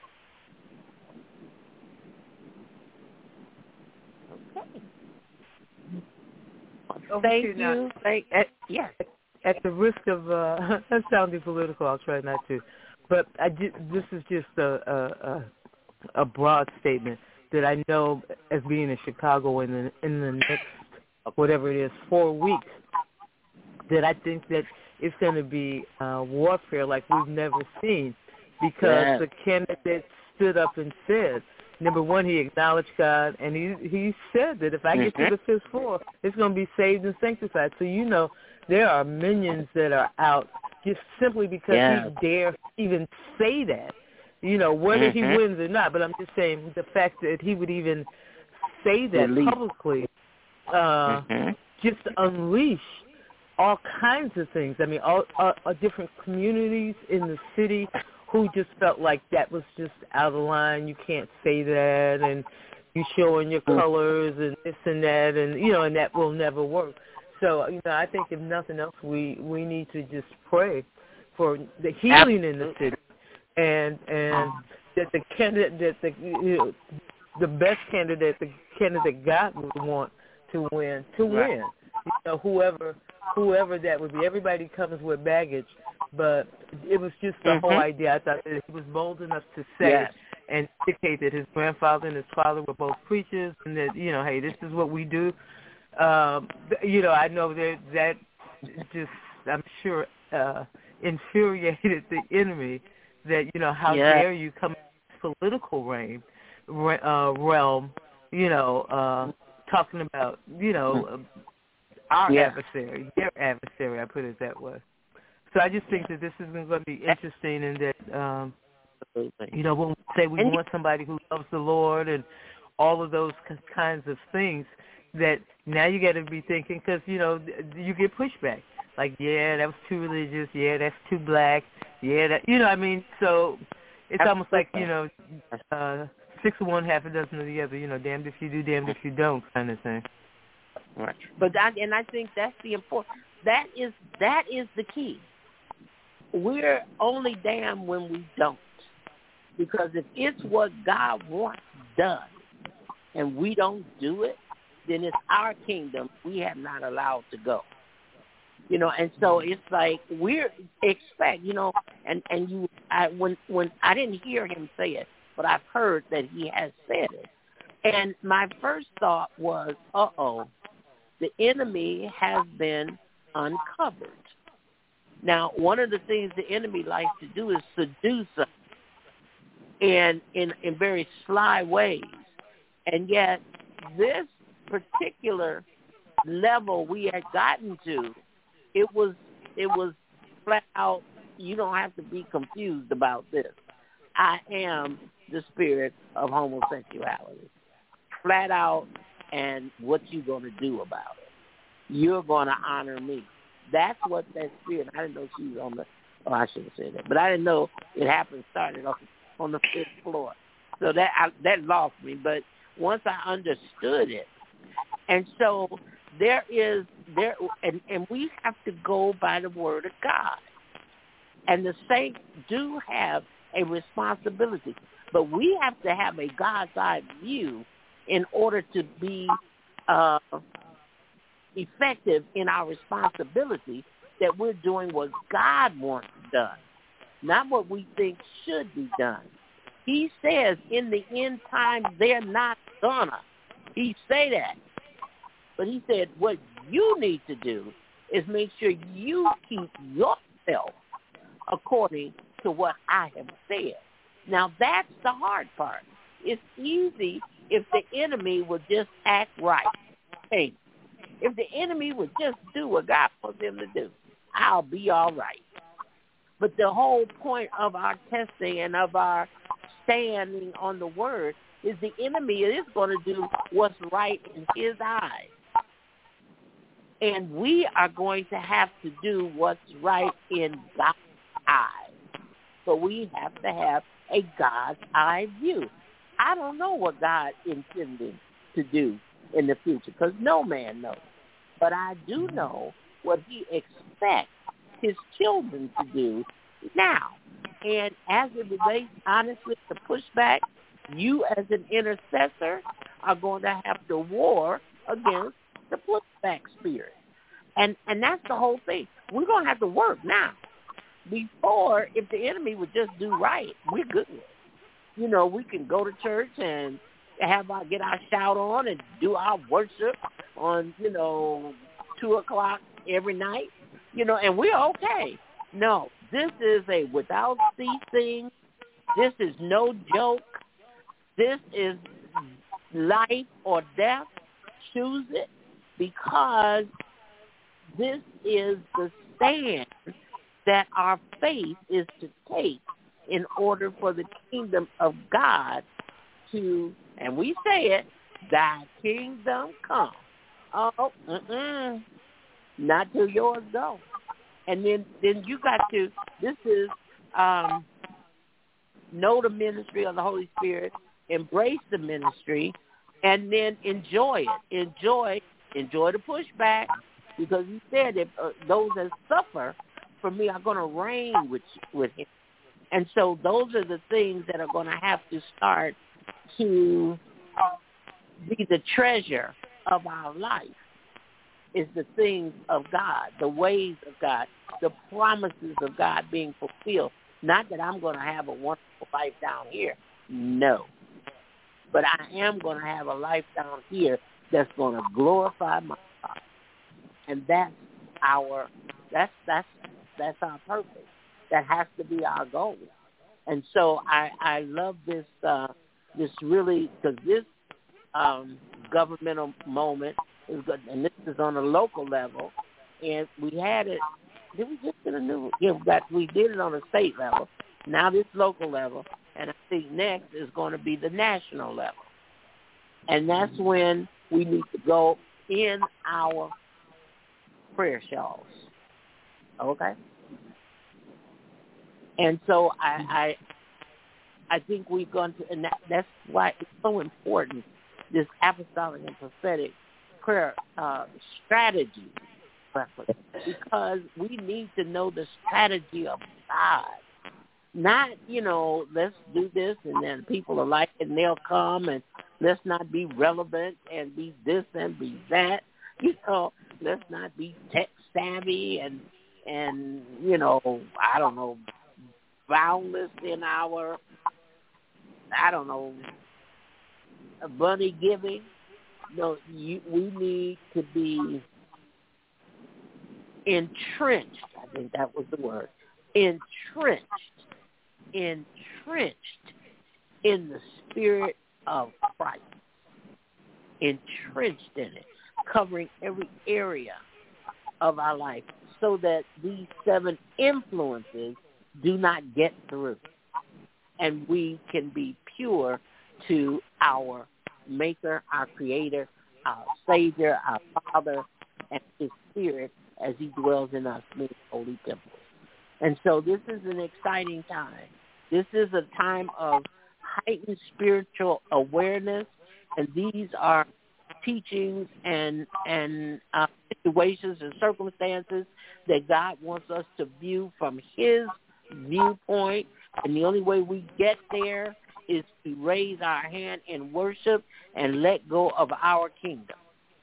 Okay. Thank you. Yes. At the risk of sounding political, I'll try not to. But this is just a broad statement that I know as being in Chicago in the next, whatever it is, 4 weeks, that I think that it's going to be warfare like we've never seen, because the candidate stood up and said, number one, he acknowledged God, and he said that if I get to the fifth floor, it's going to be saved and sanctified. So, there are millions that are out just simply because he dare even say that, whether he wins or not. But I'm just saying the fact that he would even say that publicly just unleash all kinds of things. I mean, all different communities in the city who just felt like that was just out of line. You can't say that, and you showing your colors and this and that, and and that will never work. So I think if nothing else, we need to just pray for the healing in the city, and that the candidate the best candidate, the candidate God would want to win. Whoever that would be. Everybody comes with baggage, but it was just the whole idea. I thought that he was bold enough to say and indicate that his grandfather and his father were both preachers, and that hey, this is what we do. I know that just, I'm sure, infuriated the enemy. That how dare you come in this political realm, talking about our adversary, their adversary. I put it that way. So I just think that this is going to be interesting, and that when we say we want somebody who loves the Lord and all of those kinds of things, that now you got to be thinking, because you get pushback, like that was too religious, that's too black, that so it's almost like 6 of one, half a dozen of the other, damned if you do, damned if you don't, kind of thing. Right. But I think that's the important. That is the key. We're only damned when we don't, because if it's what God wants done and we don't do it, then it's our kingdom we have not allowed to go. And so it's like we're expect, when I didn't hear him say it, but I've heard that he has said it. And my first thought was, the enemy has been uncovered. Now, one of the things the enemy likes to do is seduce us in very sly ways. And yet this particular level we had gotten to, it was flat out, you don't have to be confused about this. I am the spirit of homosexuality. Flat out, and what you going to do about it. You're going to honor me. That's what that spirit, I didn't know she was on I shouldn't say that, but I didn't know it started on the fifth floor. So that lost me, but once I understood it, and so and we have to go by the word of God. And the saints do have a responsibility, but we have to have a God's-eye view in order to be effective in our responsibility, that we're doing what God wants done, not what we think should be done. He says in the end times they're not gonna. He say that. But he said what you need to do is make sure you keep yourself according to what I have said. Now, that's the hard part. It's easy if the enemy would just act right. Hey, if the enemy would just do what God wants them to do, I'll be all right. But the whole point of our testing and of our standing on the word is the enemy is going to do what's right in his eyes. And we are going to have to do what's right in God's eyes. So we have to have a God's eye view. I don't know what God intended to do in the future because no man knows. But I do know what he expects his children to do now. And as it relates, honestly, to pushback, you as an intercessor are going to have to war against the pushback spirit. And that's the whole thing. We're going to have to work now. Before, if the enemy would just do right, we're good. You know, we can go to church and get our shout on and do our worship on, 2 o'clock every night, and we're okay. No, this is a without ceasing. This is no joke. This is life or death. Choose it, because this is the stand that our faith is to take in order for the kingdom of God to, and we say it, thy kingdom come. Oh, not till yours go. And then you got to, this is know the ministry of the Holy Spirit, embrace the ministry, and then enjoy it. Enjoy the pushback, because he said that those that suffer for me are going to reign with him. And so those are the things that are going to have to start to be the treasure of our life, is the things of God, the ways of God, the promises of God being fulfilled. Not that I'm going to have a wonderful life down here. No. But I am going to have a life down here that's going to glorify my God. And that's our purpose. That has to be our goal. And so I love this really, because this governmental moment is good, and this is on a local level, and we had it. Did we just get a new? Yeah, we did it on a state level. Now this local level, and I think next is going to be the national level, and that's when we need to go in our prayer shawls. Okay. And so I think we've gone to, and that's why it's so important, this apostolic and prophetic prayer strategy, because we need to know the strategy of God. Not, let's do this and then people are like it and they'll come, and let's not be relevant and be this and be that. Let's not be tech savvy and I don't know, boundless in our, money giving. No, we need to be entrenched. I think that was the word. Entrenched in the Spirit of Christ. Entrenched in it, covering every area of our life, so that these 7 influences do not get through, and we can be pure to our Maker, our Creator, our Savior, our Father, and His Spirit as He dwells in us, many holy temples. And so this is an exciting time. This is a time of heightened spiritual awareness, and these are teachings and situations and circumstances that God wants us to view from His viewpoint, and the only way we get there is to raise our hand in worship and let go of our kingdom.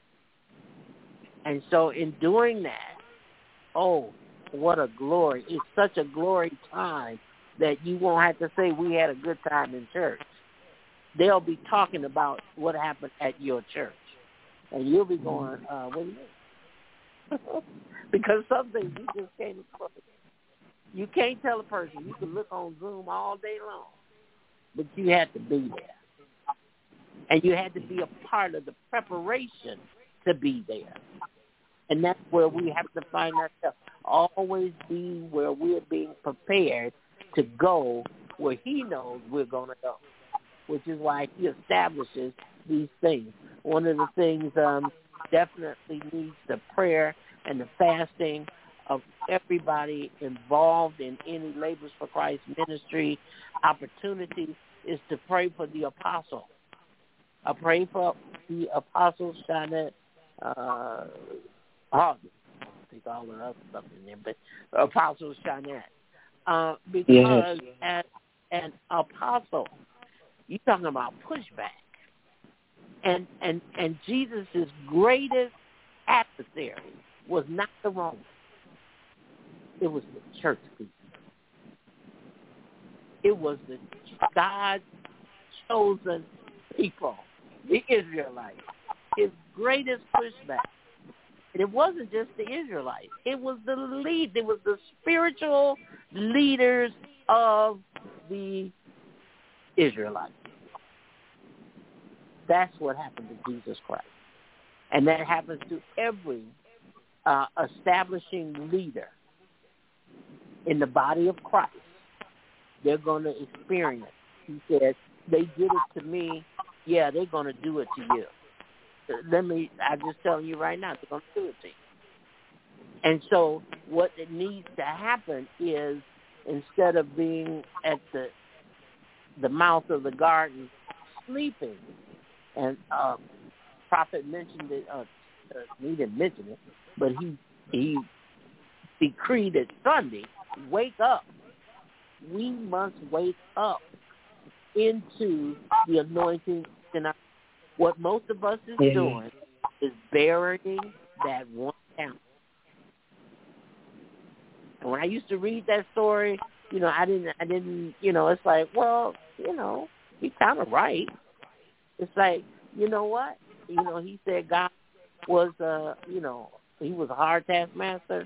And so in doing that, oh, what a glory. It's such a glory time that you won't have to say we had a good time in church. They'll be talking about what happened at your church. And you'll be going, what do you mean? Because some things you just can't explain. You can't tell a person. You can look on Zoom all day long, but you had to be there. And you had to be a part of the preparation to be there. And that's where we have to find ourselves. Always be where we're being prepared to go where he knows we're going to go, which is why he establishes these things. One of the things definitely needs the prayer and the fasting of everybody involved in any Labors for Christ ministry opportunity is to pray for the apostle. I pray for the apostle Shanette Harvey. I don't think all the other stuff in there, but apostle Shanette. Because as an apostle, you're talking about pushback. And Jesus' greatest adversary was not the Romans. It was the church people. It was the God's chosen people, the Israelites. His greatest pushback. And it wasn't just the Israelites. It was the lead. It was the spiritual leaders of the Israelites. That's what happened to Jesus Christ. And that happens to every establishing leader in the body of Christ. They're going to experience. He said, they did it to me. Yeah, they're going to do it to you. I'm just telling you right now, they're going to do it to you. And so what it needs to happen is, instead of being at the mouth of the garden sleeping, and prophet mentioned it, he didn't mention it, but he decreed it Sunday, wake up. We must wake up into the anointing tonight. What most of us is doing is burying that one talent. And when I used to read that story, I didn't, it's like, well, he's kind of right. It's like, you know what? He said God was, he was a hard taskmaster,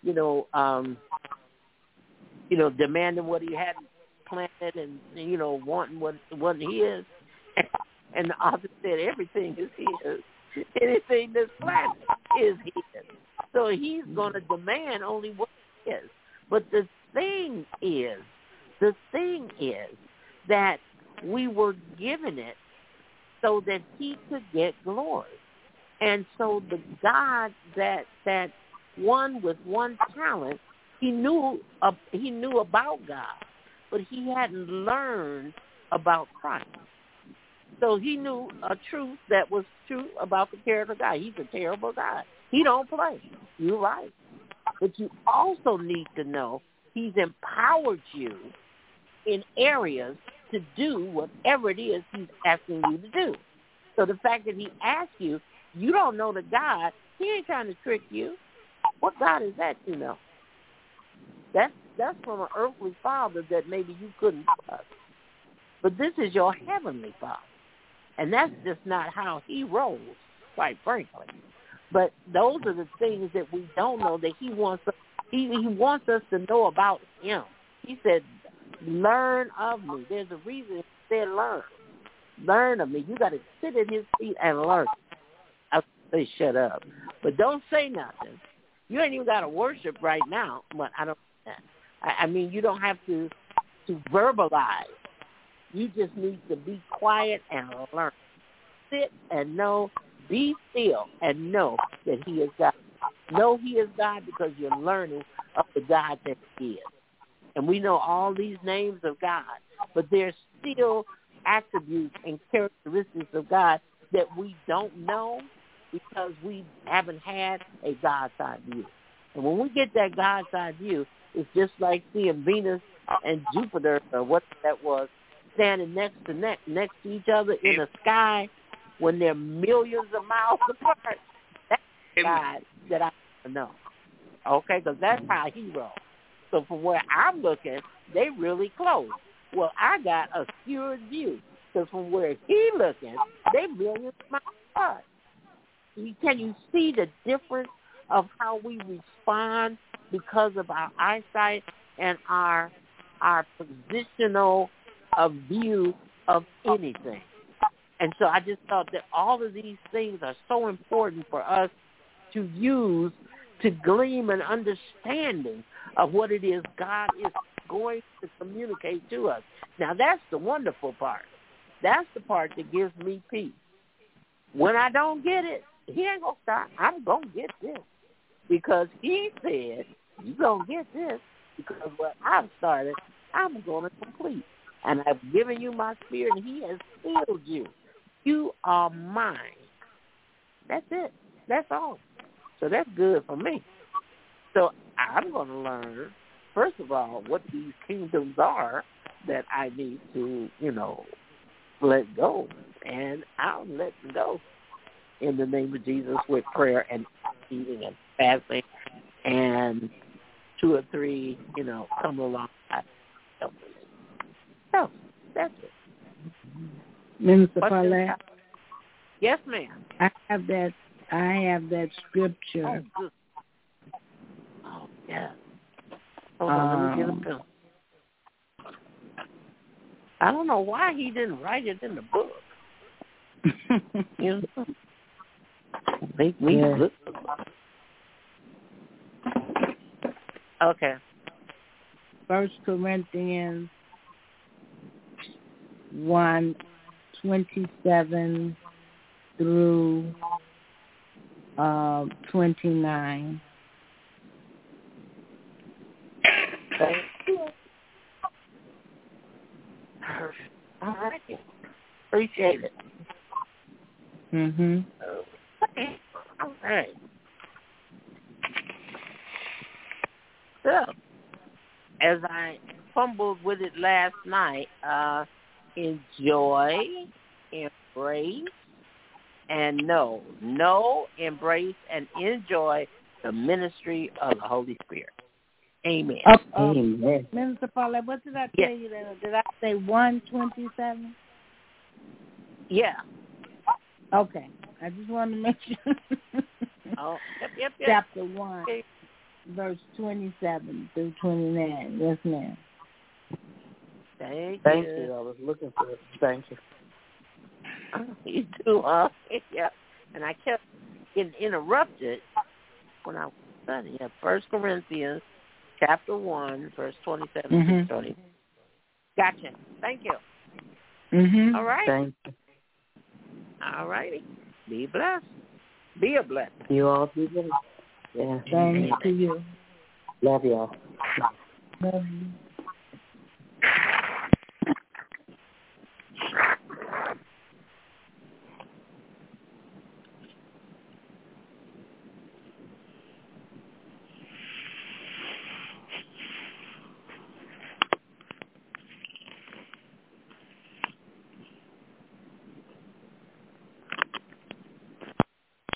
demanding what he hadn't planted and, wanting what wasn't his. And the author said everything is his. Anything that's planted is his. So he's going to demand only what is. But the thing is that we were given it so that he could get glory. And so the God that one with one talent, he knew about God, but he hadn't learned about Christ. So he knew a truth that was true about the character of God. He's a terrible God. He don't play. You're right. But you also need to know he's empowered you in areas to do whatever it is he's asking you to do. So the fact that he asks you, you don't know the God, he ain't trying to trick you. What God is that, That's from an earthly father that maybe you couldn't trust. But this is your heavenly Father. And that's just not how he rolls, quite frankly. But those are the things that we don't know that he wants us, he wants us to know about him. He said, learn of me. There's a reason he said learn. Learn of me. You got to sit at his feet and learn. I say shut up. But don't say nothing. You ain't even got to worship right now. But I don't. I mean, you don't have to verbalize. You just need to be quiet and learn. Sit and know. Be still and know that he is God. Know he is God because you're learning of the God that he is. And we know all these names of God, but there's still attributes and characteristics of God that we don't know because we haven't had a God-side view. And when we get that God-side view, it's just like seeing Venus and Jupiter, or what that was, standing next to each other in the sky when they're millions of miles apart. That's God that I know. Okay, because that's how he rolls. So from where I'm looking, they really close. Well, I got a skewed view. Because from where he looking, they millions of miles apart. Can you see the difference of how we respond because of our eyesight and our positional view of anything? And so I just thought that all of these things are so important for us to use to glean an understanding of what it is God is going to communicate to us. Now, that's the wonderful part. That's the part that gives me peace. When I don't get it, he ain't going to stop. I'm going to get this. Because he said, you're going to get this. Because what I've started, I'm going to complete. And I've given you my spirit, and he has filled you. You are mine. That's it. That's all. So that's good for me. So I'm going to learn, first of all, what these kingdoms are that I need to, let go. And I'll let them go in the name of Jesus with prayer and eating and fasting and 2 or 3, come along. So that's it. Minister Paulette? Yes, ma'am. I have that scripture. Oh, yeah. Hold on, let me get a pen. I don't know why he didn't write it in the book. Make me look. Okay. 1 Corinthians 1:27 through 29. Thank you. All right. Appreciate it. Mhm. Okay. All right. So, as I fumbled with it last night, enjoy, embrace, and know. Know, embrace, and enjoy the ministry of the Holy Spirit. Amen. Amen. Minister Paulette, what did I tell you? Did I say 1:27? Yeah. Okay. I just wanted to make sure. Yep. Chapter 1, verse 27 through 29. Yes, ma'am. Thank you. I was looking for it. Thank you. You do, huh? Yeah. And I kept getting interrupted when I was studying. 1 Corinthians chapter 1, verse 27 through 20. Gotcha. Thank you. Mm-hmm. All right. Thank you. All righty. Be blessed. Be a blessing. You all be blessed. Yeah. Thank you. Love y'all. Love you.